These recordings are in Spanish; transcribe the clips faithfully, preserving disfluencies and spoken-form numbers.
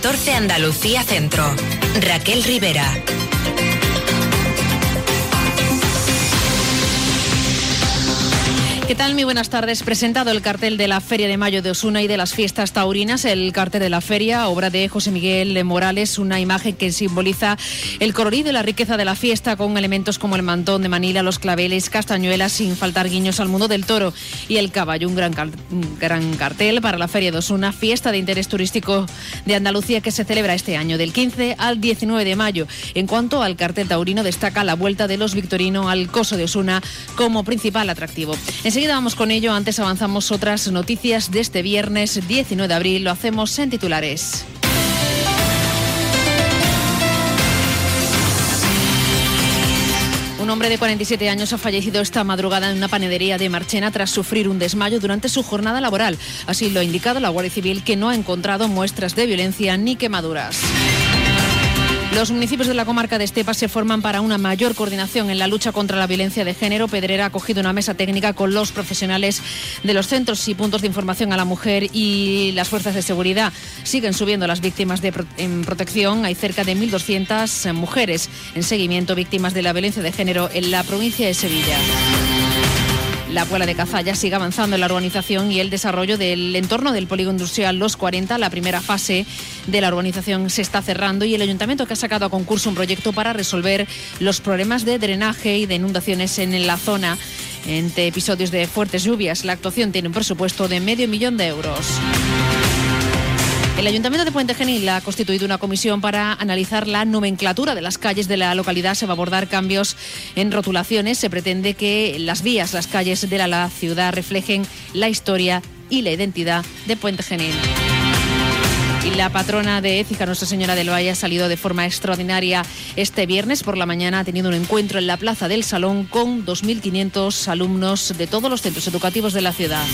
catorce Andalucía Centro. Raquel Rivera. ¿Qué tal? Muy buenas tardes. Presentado el cartel de la Feria de Mayo de Osuna y de las fiestas taurinas, el cartel de la feria, obra de José Miguel Morales, una imagen que simboliza el colorido y la riqueza de la fiesta, con elementos como el mantón de Manila, los claveles, castañuelas, sin faltar guiños al mundo del toro y el caballo. Un gran, un gran cartel para la Feria de Osuna, fiesta de interés turístico de Andalucía que se celebra este año del quince al diecinueve de mayo. En cuanto al cartel taurino, destaca la vuelta de los Victorino al Coso de Osuna como principal atractivo. Enseguida vamos con ello, antes avanzamos otras noticias de este viernes diecinueve de abril, lo hacemos en titulares. Un hombre de cuarenta y siete años ha fallecido esta madrugada en una panadería de Marchena tras sufrir un desmayo durante su jornada laboral. Así lo ha indicado la Guardia Civil, que no ha encontrado muestras de violencia ni quemaduras. Los municipios de la comarca de Estepa se forman para una mayor coordinación en la lucha contra la violencia de género. Pedrera ha acogido una mesa técnica con los profesionales de los centros y puntos de información a la mujer y las fuerzas de seguridad. Siguen subiendo las víctimas de pro- en protección. Hay cerca de mil doscientas mujeres en seguimiento víctimas de la violencia de género en la provincia de Sevilla. La Puebla de Cazalla sigue avanzando en la urbanización y el desarrollo del entorno del polígono industrial Los cuarenta. La primera fase de la urbanización se está cerrando y el ayuntamiento, que ha sacado a concurso un proyecto para resolver los problemas de drenaje y de inundaciones en la zona ante episodios de fuertes lluvias. La actuación tiene un presupuesto de medio millón de euros. El Ayuntamiento de Puente Genil ha constituido una comisión para analizar la nomenclatura de las calles de la localidad. Se va a abordar cambios en rotulaciones. Se pretende que las vías, las calles de la, la ciudad reflejen la historia y la identidad de Puente Genil. Y la patrona de Écija, Nuestra Señora del Valle, ha salido de forma extraordinaria este viernes por la mañana. Ha tenido un encuentro en la Plaza del Salón con dos mil quinientos alumnos de todos los centros educativos de la ciudad.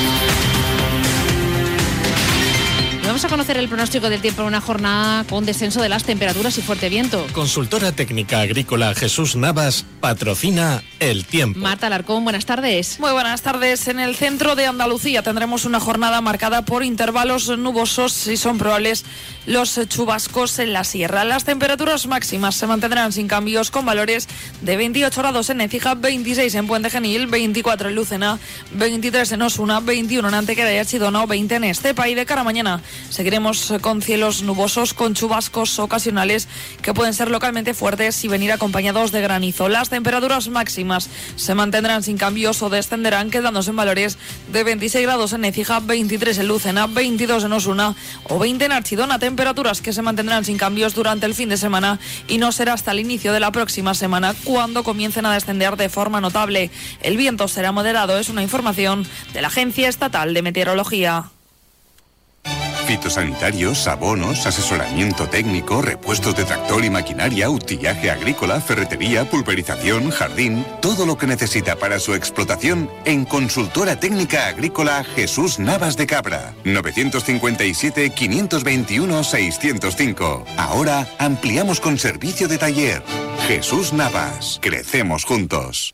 Vamos a conocer el pronóstico del tiempo en una jornada con descenso de las temperaturas y fuerte viento. Consultora técnica agrícola Jesús Navas patrocina el tiempo. Marta Alarcón, buenas tardes. Muy buenas tardes. En el centro de Andalucía tendremos una jornada marcada por intervalos nubosos y son probables los chubascos en la sierra. Las temperaturas máximas se mantendrán sin cambios, con valores de veintiocho grados en Écija, veintiséis en Puente Genil, veinticuatro en Lucena, veintitrés en Osuna, veintiuno en Antequera y Archidona, veinte en Estepa. Y de cara a mañana seguiremos con cielos nubosos, con chubascos ocasionales que pueden ser localmente fuertes y venir acompañados de granizo. Las temperaturas máximas se mantendrán sin cambios o descenderán, quedándose en valores de veintiséis grados en Écija, veintitrés en Lucena, veintidós en Osuna o veinte en Archidona. Temperaturas que se mantendrán sin cambios durante el fin de semana y no será hasta el inicio de la próxima semana cuando comiencen a descender de forma notable. El viento será moderado, es una información de la Agencia Estatal de Meteorología. Fitosanitarios, abonos, asesoramiento técnico, repuestos de tractor y maquinaria, utillaje agrícola, ferretería, pulverización, jardín, todo lo que necesita para su explotación en Consultora Técnica Agrícola Jesús Navas de Cabra. novecientos cincuenta y siete, quinientos veintiuno, seiscientos cinco. Ahora ampliamos con servicio de taller. Jesús Navas. Crecemos juntos.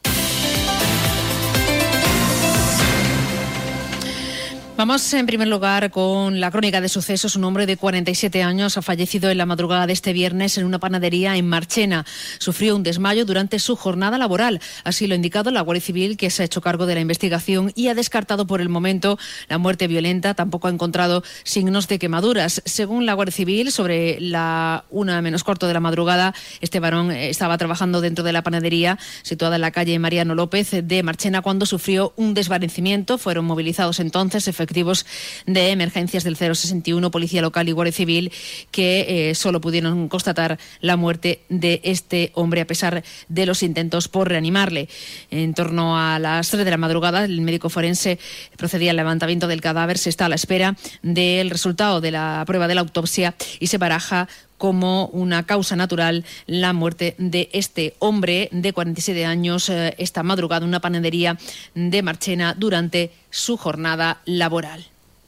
Vamos en primer lugar con la crónica de sucesos. Un hombre de cuarenta y siete años ha fallecido en la madrugada de este viernes en una panadería en Marchena. Sufrió un desmayo durante su jornada laboral. Así lo ha indicado la Guardia Civil, que se ha hecho cargo de la investigación y ha descartado por el momento la muerte violenta. Tampoco ha encontrado signos de quemaduras. Según la Guardia Civil, sobre la una menos cuarto de la madrugada, este varón estaba trabajando dentro de la panadería situada en la calle Mariano López de Marchena cuando sufrió un desvanecimiento. Fueron movilizados entonces efectivamente efectivos de emergencias del cero sesenta y uno, Policía Local y Guardia Civil, que eh, solo pudieron constatar la muerte de este hombre a pesar de los intentos por reanimarle. En torno a las tres de la madrugada, el médico forense procedía al levantamiento del cadáver. Se está a la espera del resultado de la prueba de la autopsia y se baraja como una causa natural la muerte de este hombre de cuarenta y siete años eh, esta madrugada en una panadería de Marchena durante su jornada laboral.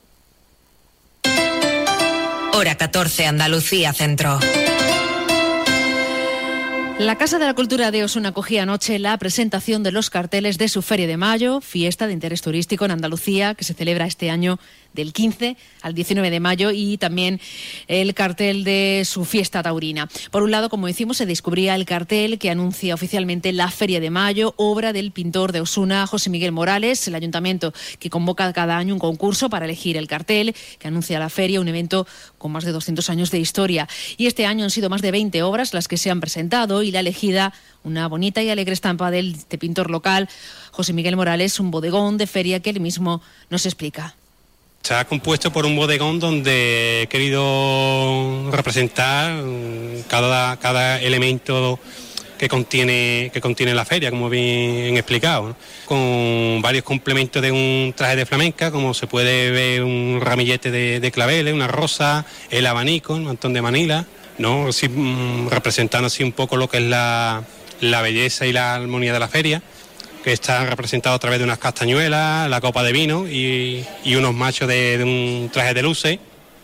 Hora catorce, Andalucía Centro. La Casa de la Cultura de Osuna acogía anoche la presentación de los carteles de su Feria de Mayo, fiesta de interés turístico en Andalucía, que se celebra este año del quince al diecinueve de mayo y también el cartel de su fiesta taurina. Por un lado, como decimos, se descubría el cartel que anuncia oficialmente la Feria de Mayo, obra del pintor de Osuna, José Miguel Morales, el ayuntamiento que convoca cada año un concurso para elegir el cartel que anuncia la feria, un evento con más de doscientos años de historia. Y este año han sido más de veinte obras las que se han presentado y la elegida una bonita y alegre estampa del de pintor local, José Miguel Morales, un bodegón de feria que él mismo nos explica. Está compuesto por un bodegón donde he querido representar cada, cada elemento que contiene, que contiene la feria, como bien explicado, ¿no? Con varios complementos de un traje de flamenca, como se puede ver un ramillete de, de claveles, una rosa, el abanico, un mantón de Manila, ¿no? Así, mmm, representando así un poco lo que es la, la belleza y la armonía de la feria, que está representado a través de unas castañuelas, la copa de vino y, y unos machos de, de un traje de luces.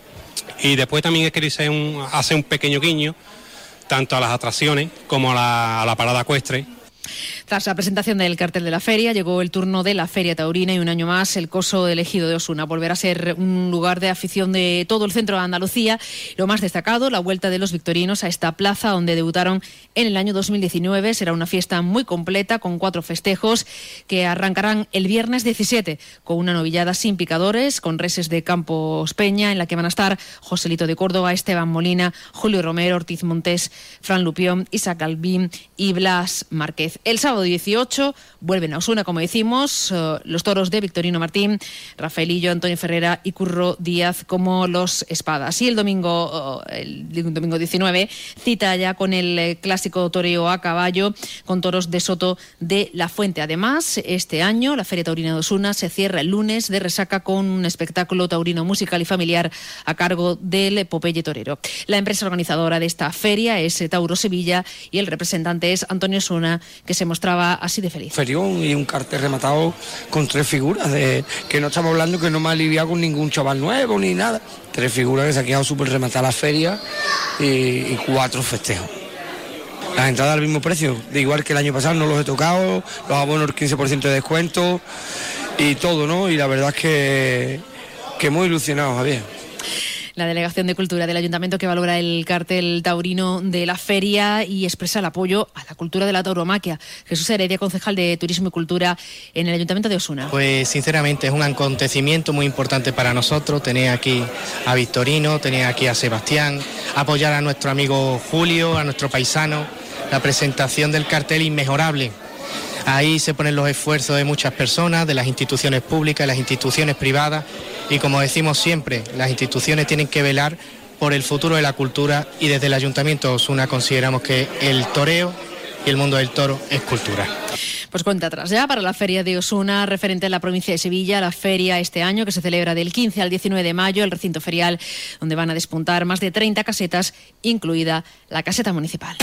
Y después también he querido hacer un, hacer un pequeño guiño tanto a las atracciones como a la, a la parada ecuestre. Tras la presentación del cartel de la feria, llegó el turno de la Feria Taurina y un año más el Coso del Ejido de Osuna volverá a ser un lugar de afición de todo el centro de Andalucía. Lo más destacado, la vuelta de los victorinos a esta plaza donde debutaron en el año dos mil diecinueve. Será una fiesta muy completa con cuatro festejos que arrancarán el viernes diecisiete con una novillada sin picadores, con reses de Campos Peña, en la que van a estar Joselito de Córdoba, Esteban Molina, Julio Romero, Ortiz Montés, Fran Lupión, Isaac Albín y Blas Márquez. El sábado dieciocho vuelven a Osuna, como decimos, uh, los toros de Victorino Martín, Rafaelillo, Antonio Ferrera y Curro Díaz como los espadas. Y el domingo, uh, el domingo diecinueve, cita ya con el eh, clásico toreo a caballo con toros de Soto de la Fuente. Además, este año la Feria Taurina de Osuna se cierra el lunes de resaca con un espectáculo taurino musical y familiar a cargo del Popeye Torero. La empresa organizadora de esta feria es Tauro Sevilla y el representante es Antonio Osuna, que se mostraba así de feliz. Ferión y un cartel rematado con tres figuras, de que no estamos hablando que no me ha aliviado con ningún chaval nuevo ni nada. Tres figuras que se ha quedado súper rematada la feria y, y cuatro festejos. Las entradas al mismo precio, de igual que el año pasado, no los he tocado, los abonos quince por ciento de descuento y todo, ¿no? Y la verdad es que, que muy ilusionado, Javier. La Delegación de Cultura del Ayuntamiento que valora el cartel taurino de la feria y expresa el apoyo a la cultura de la tauromaquia. Jesús Heredia, concejal de Turismo y Cultura en el Ayuntamiento de Osuna. Pues sinceramente es un acontecimiento muy importante para nosotros, tener aquí a Victorino, tener aquí a Sebastián, apoyar a nuestro amigo Julio, a nuestro paisano, la presentación del cartel inmejorable. Ahí se ponen los esfuerzos de muchas personas, de las instituciones públicas, de las instituciones privadas y, como decimos siempre, las instituciones tienen que velar por el futuro de la cultura y desde el Ayuntamiento de Osuna consideramos que el toreo y el mundo del toro es cultura. Pues cuenta atrás ya para la Feria de Osuna, referente a la provincia de Sevilla, la feria este año que se celebra del quince al diecinueve de mayo, el recinto ferial donde van a despuntar más de treinta casetas, incluida la caseta municipal.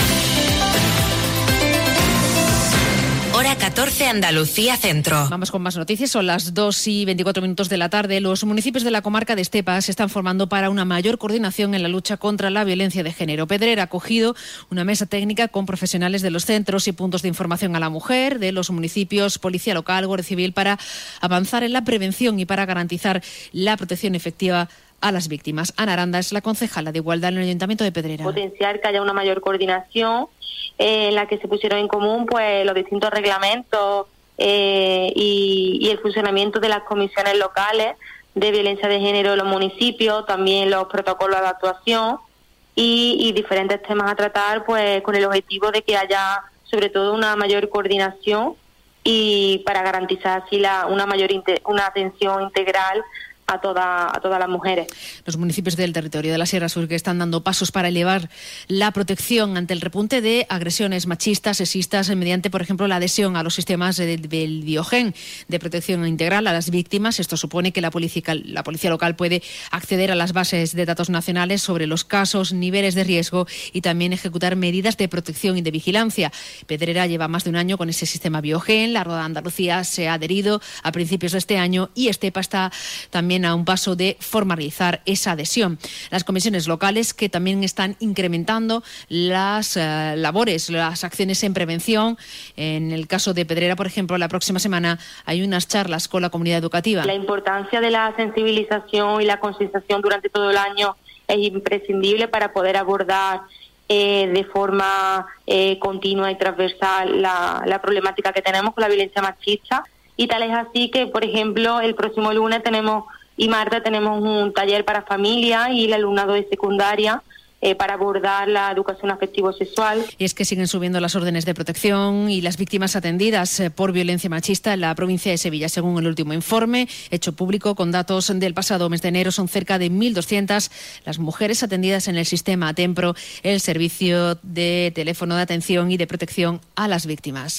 Hora catorce, Andalucía Centro. Vamos con más noticias. Son las dos y veinticuatro minutos de la tarde. Los municipios de la comarca de Estepa se están formando para una mayor coordinación en la lucha contra la violencia de género. Pedrera ha acogido una mesa técnica con profesionales de los centros y puntos de información a la mujer, de los municipios, Policía Local, Guardia Civil, para avanzar en la prevención y para garantizar la protección efectiva a las víctimas. Ana Aranda es la concejala de Igualdad en el Ayuntamiento de Pedrera. Potenciar que haya una mayor coordinación eh, en la que se pusieron en común pues los distintos reglamentos eh, y, y el funcionamiento de las comisiones locales de violencia de género en los municipios, también los protocolos de actuación y, y diferentes temas a tratar pues con el objetivo de que haya sobre todo una mayor coordinación y para garantizar así la, una mayor una atención integral a, toda, a todas las mujeres. Los municipios del territorio de la Sierra Sur que están dando pasos para elevar la protección ante el repunte de agresiones machistas, sexistas, mediante, por ejemplo, la adhesión a los sistemas del, del Biogen de protección integral a las víctimas. Esto supone que la policía, la policía local puede acceder a las bases de datos nacionales sobre los casos, niveles de riesgo y también ejecutar medidas de protección y de vigilancia. Pedrera lleva más de un año con ese sistema Biogen. La Roda de Andalucía se ha adherido a principios de este año y Estepa está también también a un paso de formalizar esa adhesión. Las comisiones locales que también están incrementando las uh, labores, las acciones en prevención. En el caso de Pedrera, por ejemplo, la próxima semana hay unas charlas con la comunidad educativa. La importancia de la sensibilización y la concienciación durante todo el año es imprescindible para poder abordar eh, de forma eh, continua y transversal la, la problemática que tenemos con la violencia machista. Y tal es así que, por ejemplo, el próximo lunes tenemos y martes tenemos un taller para familias y el alumnado de secundaria Eh, para abordar la educación afectivo-sexual. Y es que siguen subiendo las órdenes de protección y las víctimas atendidas eh, por violencia machista en la provincia de Sevilla. Según el último informe hecho público con datos del pasado mes de enero, son cerca de mil doscientas las mujeres atendidas en el sistema Atempro, el servicio de teléfono de atención y de protección a las víctimas.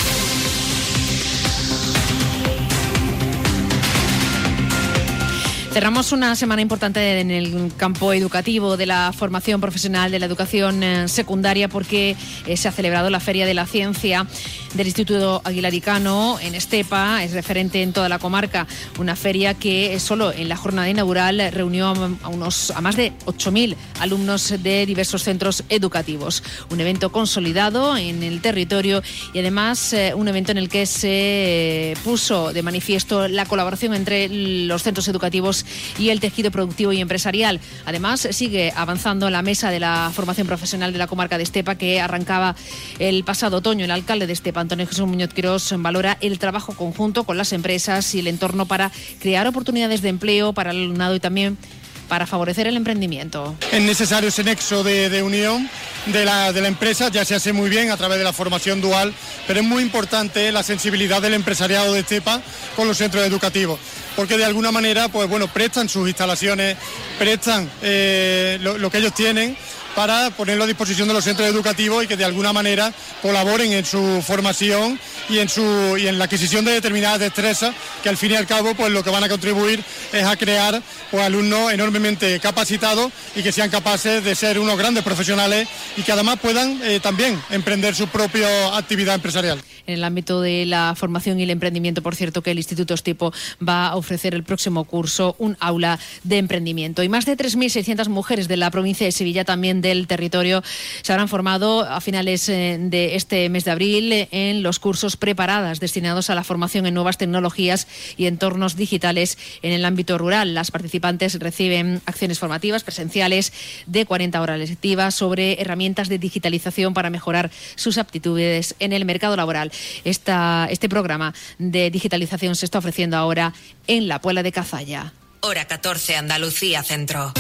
Cerramos una semana importante en el campo educativo de la formación profesional, de la educación eh, secundaria, porque eh, se ha celebrado la Feria de la Ciencia del Instituto Aguilaricano en Estepa, es referente en toda la comarca, una feria que eh, solo en la jornada inaugural reunió a, unos, a más de ocho mil alumnos de diversos centros educativos. Un evento consolidado en el territorio y además eh, un evento en el que se eh, puso de manifiesto la colaboración entre los centros educativos y el tejido productivo y empresarial. Además, sigue avanzando la mesa de la formación profesional de la comarca de Estepa, que arrancaba el pasado otoño. El alcalde de Estepa, Antonio Jesús Muñoz Quirós, valora el trabajo conjunto con las empresas y el entorno para crear oportunidades de empleo para el alumnado y también para favorecer el emprendimiento. Es necesario ese nexo de, de unión de la, de la empresa, ya se hace muy bien a través de la formación dual, pero es muy importante la sensibilidad del empresariado de Estepa con los centros educativos, porque de alguna manera pues bueno, prestan sus instalaciones, prestan eh, lo, lo que ellos tienen para ponerlo a disposición de los centros educativos y que de alguna manera colaboren en su formación y en su y en la adquisición de determinadas destrezas que al fin y al cabo pues lo que van a contribuir es a crear pues alumnos enormemente capacitados y que sean capaces de ser unos grandes profesionales y que además puedan eh, también emprender su propia actividad empresarial. En el ámbito de la formación y el emprendimiento, por cierto, que el Instituto Estepo va a ofrecer el próximo curso un aula de emprendimiento. Y más de tres mil seiscientas mujeres de la provincia de Sevilla, también del territorio, se habrán formado a finales de este mes de abril en los cursos preparadas destinados a la formación en nuevas tecnologías y entornos digitales en el ámbito rural. Las participantes reciben acciones formativas presenciales de cuarenta horas lectivas sobre herramientas de digitalización para mejorar sus aptitudes en el mercado laboral. Esta, este programa de digitalización se está ofreciendo ahora en la Puebla de Cazalla. Hora catorce, Andalucía Centro.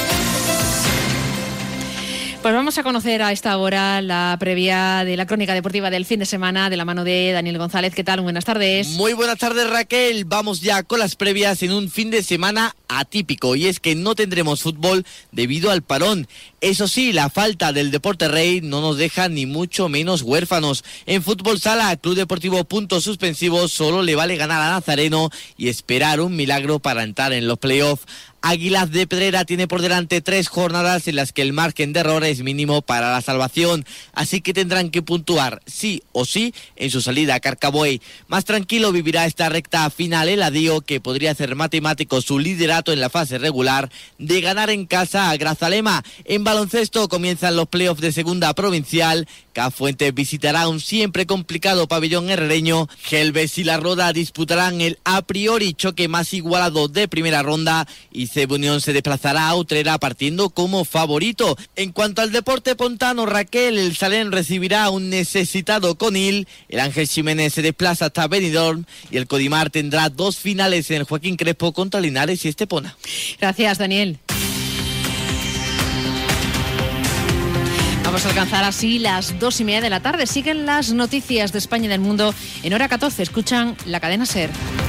Pues vamos a conocer a esta hora la previa de la crónica deportiva del fin de semana de la mano de Daniel González. ¿Qué tal? Buenas tardes. Muy buenas tardes, Raquel. Vamos ya con las previas en un fin de semana atípico, y es que no tendremos fútbol debido al parón. Eso sí, la falta del deporte rey no nos deja ni mucho menos huérfanos. En fútbol sala, Club Deportivo Puntos Suspensivos solo le vale ganar a Nazareno y esperar un milagro para entrar en los playoffs. Águilas de Pedrera tiene por delante tres jornadas en las que el margen de error es mínimo para la salvación, así que tendrán que puntuar sí o sí en su salida a Carcabuey. Más tranquilo vivirá esta recta final el Adío, que podría hacer matemático su liderato en la fase regular de ganar en casa a Grazalema. En baloncesto comienzan los playoffs de segunda provincial. Cafuentes visitará un siempre complicado pabellón herrereño. Gelbes y La Roda disputarán el a priori choque más igualado de primera ronda y Cebu Unión se desplazará a Utrera partiendo como favorito. En cuanto al deporte pontano, Raquel, el Salén recibirá a un necesitado Conil, el Ángel Jiménez se desplaza hasta Benidorm y el Codimar tendrá dos finales en el Joaquín Crespo contra Linares y Estepona. Gracias, Daniel. Vamos a alcanzar así las dos y media de la tarde. Siguen las noticias de España y del mundo en hora catorce. Escuchan la cadena SER.